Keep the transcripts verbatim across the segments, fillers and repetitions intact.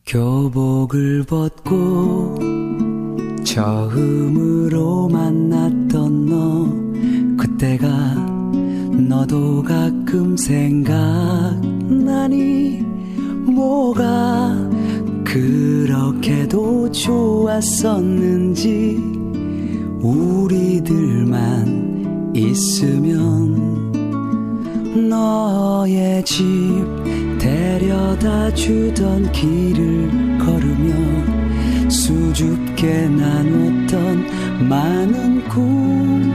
교복을 벗고 처음으로 만났던 너, 그때가 너도 가끔 생각나니? 뭐가 그렇게도 좋았었는지. 우리들만 있으면 너의 집 데려다 주던 길을 걸으며 수줍게 나눴던 많은 꿈,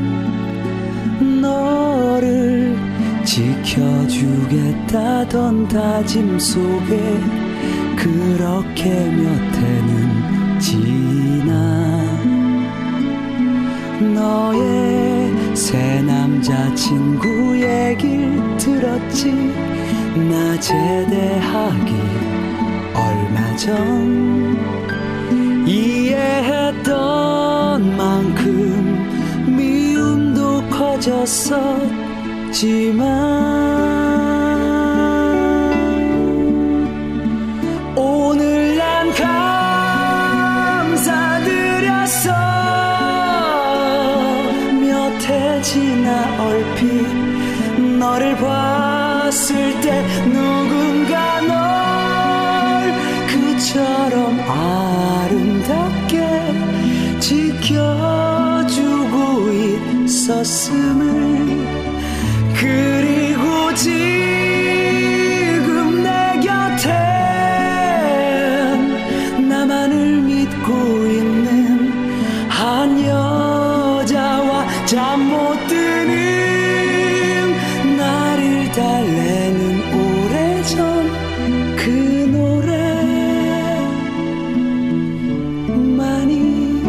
너를 지켜주겠다던 다짐 속에 그렇게 몇 해는 지나. 너의 새 남자친구 얘길 들었지. 나 제대하기 얼마 전. 이해했던 만큼 미움도 커졌었지만 오늘 난 감사드렸어. 몇 해 지나 얼핏 너를 봤을 때 누군가 널 그처럼 아름답게 지켜주고 있었음을. 그리고 지금 내 곁엔 나만을 믿고 있는 한 여자와 잠 못 드는 나를 달래는 오래전 그 노래만이.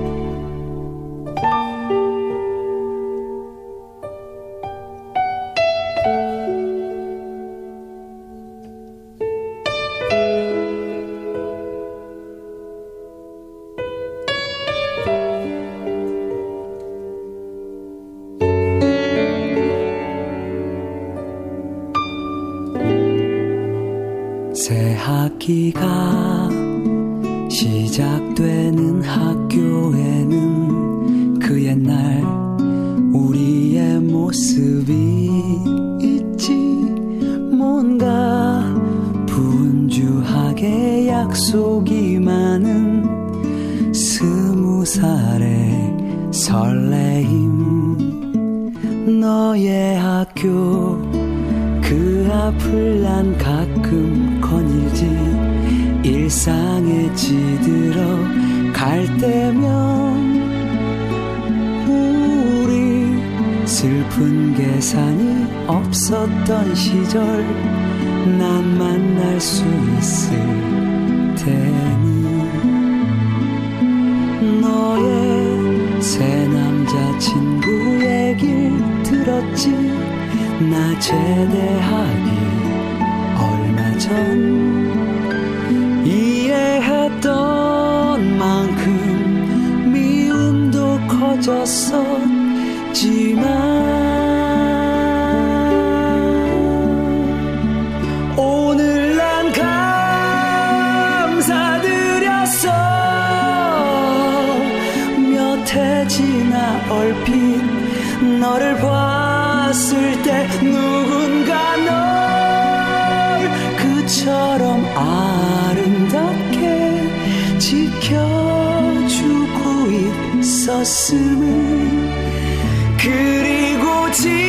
새 학기가 시작되는 학교에는 그 옛날 우리의 모습이 있지. 뭔가 분주하게 약속이 많은 스무 살의 설레임. 너의 학교 그 앞을 난 가끔 거닐지. 일상에 지들어 갈 때면 우리 슬픈 계산이 없었던 시절 난 만날 수 있을 테니. 너의 새 남자친구 얘길 들었지. 나 제대하기 얼마 전. 이해했던 만큼 미움도 커졌었지만 오늘 난 감사드렸어. 몇 해 지나 얼핏 너를 봤을 때 누군가 널 그처럼 아름답게 지켜주고 있었음을. 그리고 지